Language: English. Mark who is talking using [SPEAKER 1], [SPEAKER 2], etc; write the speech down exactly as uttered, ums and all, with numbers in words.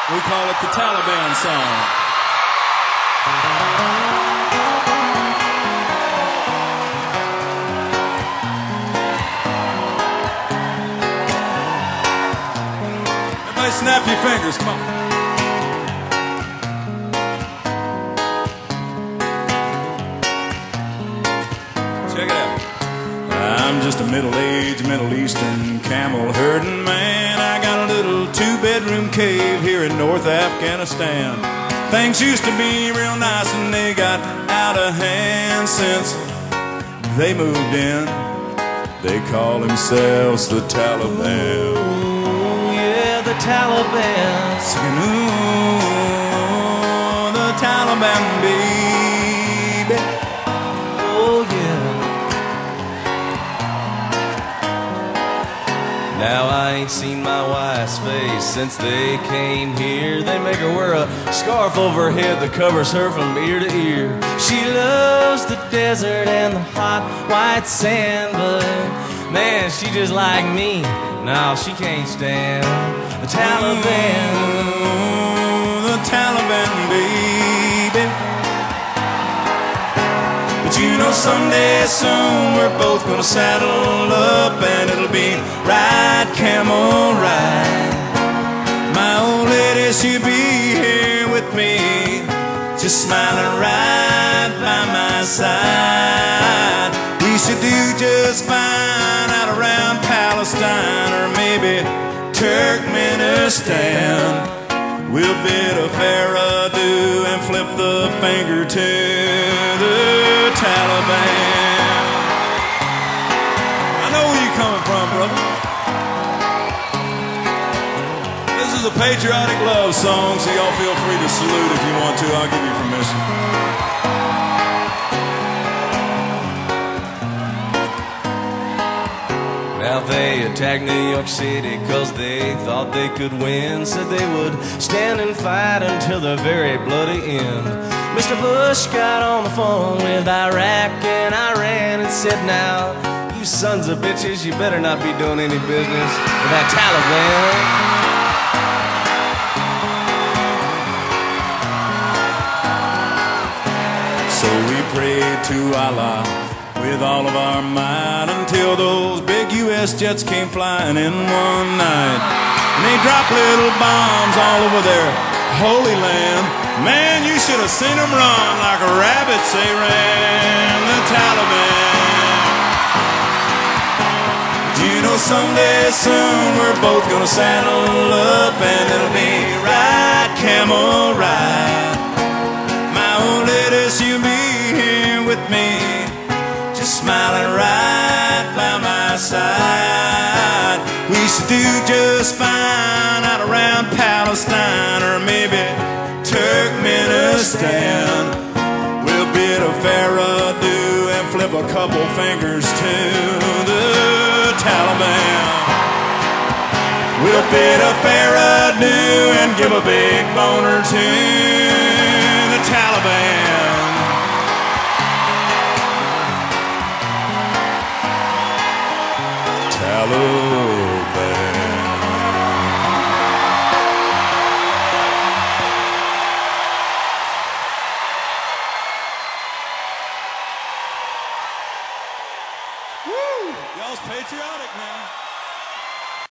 [SPEAKER 1] We call it the Taliban song. Everybody snap your fingers, come on. Check it out. I'm just a middle-aged Middle Eastern camel herding man. I got a little two-bedroom cave here in North Afghanistan. Things used to be real nice and they got out of hand since they moved in. They call themselves the Taliban.
[SPEAKER 2] Ooh, yeah, the Taliban.
[SPEAKER 1] Singing, ooh, the Taliban, baby.
[SPEAKER 2] Oh, yeah. Now I ain't seen my wife's face since they came here. They make her wear a scarf over her head that covers her from ear to ear. She loves the desert and the hot white sand, but man, she just like me. No, she can't stand the Taliban.
[SPEAKER 1] Ooh, the Taliban, baby. But you know someday soon we're both gonna saddle up and it'll be ride, camel ride. My old lady, she'll be here with me, just smiling right by my side. We should do just fine out around Palestine or maybe Turkmenistan. We'll bid a fair adieu and flip the finger to the Taliban. I know where you're coming from, brother. This is a patriotic love song, so y'all feel free to salute if you want to. I'll give you permission.
[SPEAKER 2] Now they attacked New York City cause they thought they could win. Said they would stand and fight until the very bloody end. Mister Bush got on the phone with Iraq and Iran and said, now, you sons of bitches, you better not be doing any business with that Taliban.
[SPEAKER 1] So we prayed to Allah with all of our might until those big U S jets came flying in one night. And they dropped little bombs all over their holy land. Man, you should have seen them run like rabbits, they ran, the Taliban. But you know someday soon we're both gonna saddle up and it'll be ride, camel ride. My old lady, she'll be here with me, just smiling right by my side. We should do just fine out around Palestine or maybe Turkmenistan. We'll bid a fair adieu and flip a couple fingers to the Taliban. We'll bid a fair adieu and give a big boner to the Taliban. Taliban.